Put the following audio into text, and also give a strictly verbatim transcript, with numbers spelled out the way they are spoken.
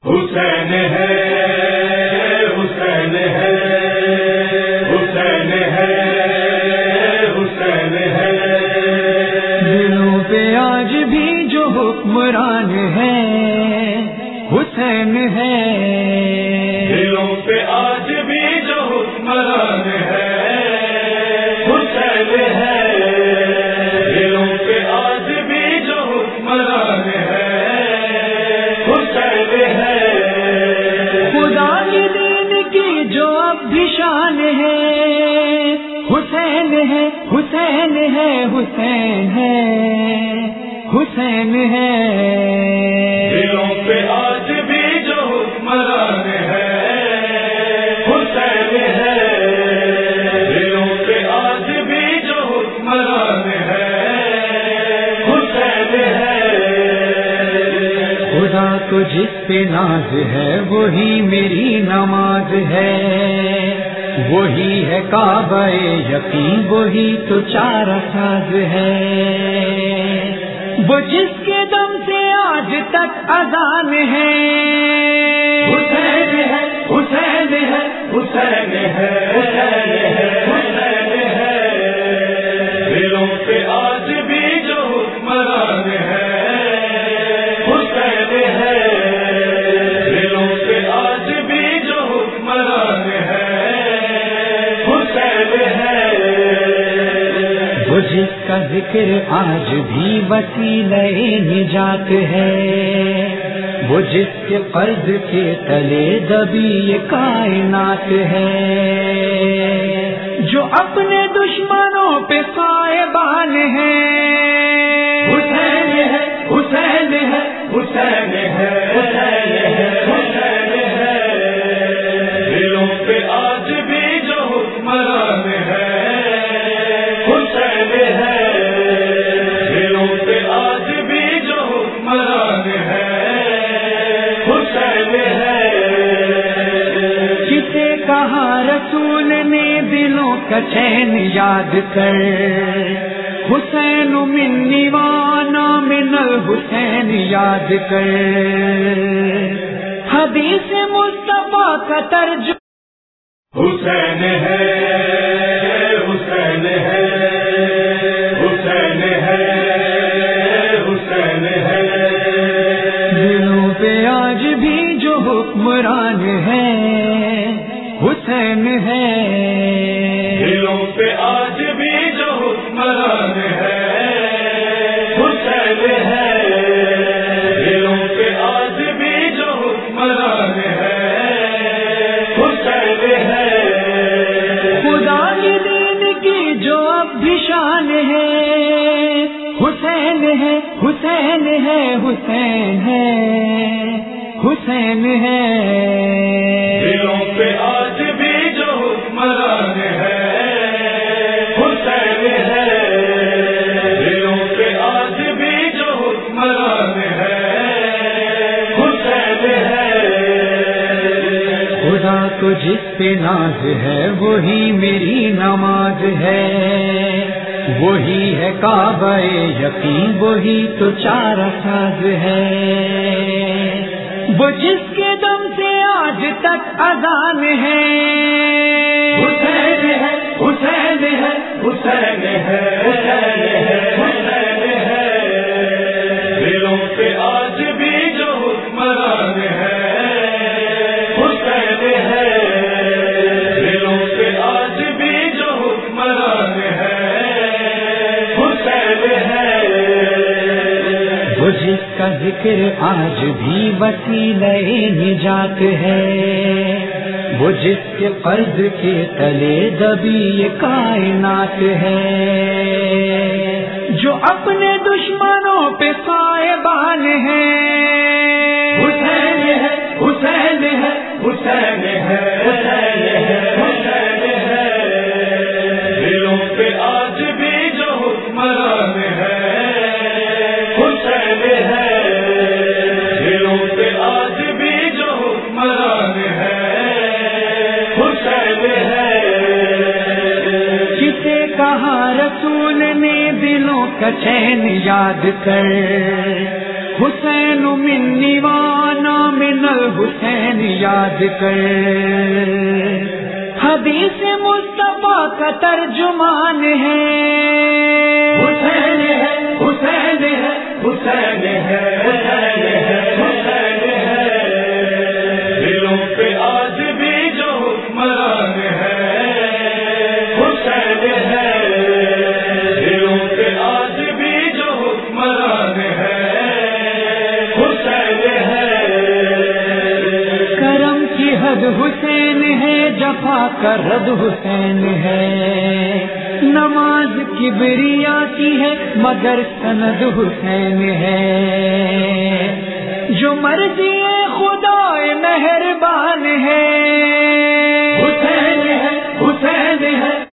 حسین ہے حسین ہے حسین ہے حسین ہے دلوں پہ آج بھی جو حکمران ہے حسین ہے دلوں پہ آج بھی جو حکمران ہے حسین ہے دلوں پہ آج بھی جو حکمران ہے حسین ہے خدا کے دین کی جو اب بھی شان ہے حسین ہے حسین ہے حسین ہے حسین ہے دلوں پہ آج بھی جو حکمران ہے حسین ہے دلوں پہ آج بھی جو حکمران ہے حسین ہے خدا کو جس پہ ناز ہے وہی میری نماز ہے وہی ہے کعبہ یقین وہی تو چارہ ساز ہے وہ جس کے دم سے آج تک اذان ہے حسین ہے حسین ہے حسین ہے حسین ہے حسین ہے دلوں پہ آج بھی جو حکمران ہے حسین ہے دلوں پہ آج بھی جو حکمران ہے حسین ہے وہ جس کا ذکر آج بھی وسیلہ نجات ہے وہ جس کے قرض کے تلے دبی یہ کائنات ہے جو اپنے دشمنوں پہ صاحبان ہے حسین ہے حسین ہے حسین ہے حسین ہے حسین ہے دلوں پہ آج بھی جو حکمران ہے حسین ہے دلوں پہ آج بھی جو حکمران ہے حسین ہے جسے کہا رسول نے دلوں کا چین یاد کر حسین منی وانا من الحسین یاد کر حدیث مصطفیٰ کا ترجمہ حسین ہے حسین ہے حسین ہے حسین ہے دلوں پہ آج بھی جو حکمران ہے حسین ہے دلوں پہ آج بھی جو حکمران ہے حسین ہے دلوں پہ آج بھی جو حکمران ہے حسین ہے خدا کے دین کی جو اب بھی شان ہے حسین ہے حسین ہے حسین ہے حسین ہے دلوں پہ آج بھی جو حکمران ہے حسین ہے دلوں پہ آج بھی جو حکمران ہے حسین ہے خدا کو جس پہ ناز ہے وہی میری نماز ہے وہی ہے کعبہ یقین وہی تو چارہ ساز ہے وہ جس کے دم سے آج تک اذان ہے حسین ہے حسین ہے حسین ہے حسین ہے حسین ہے دلوں پہ آج بھی جو حکمران ہے حسین ہے دلوں پہ آج بھی جو حکمران ہے حسین ہے وہ جس کا ذکر آج بھی وسیلہ نجات ہے وہ جس کے قرض کے تلے دبی یہ کائنات ہے جو اپنے دشمنوں پہ صاحبان ہے حسین ہے حسین ہے حسین ہے حسین ہے حسین ہے دلوں پہ آج بھی جو حکمران ہے حسین ہے دلوں پہ آج بھی جو حکمران ہے حسین ہے جسے کہا رسول نے دلوں کا چین یاد کر حسین منی وانا من الحسین یاد کر، حدیث مصطفیٰ کا ترجمان ہے، حسین ہے حسین ہے حسین ہے حسین ہے حسین ہے، دلوں پہ آج بھی جو حکمران ہے حسین ہے، دلوں پہ آج بھی جو حکمران ہے حسین ہے، کرم کی حد حسین ہے، جفا کا رد حسین ہے، نماز کبریا کی ہے مگر سند حسین ہے، جو مرضی خدا مہربان ہے، حسین ہے حسین ہے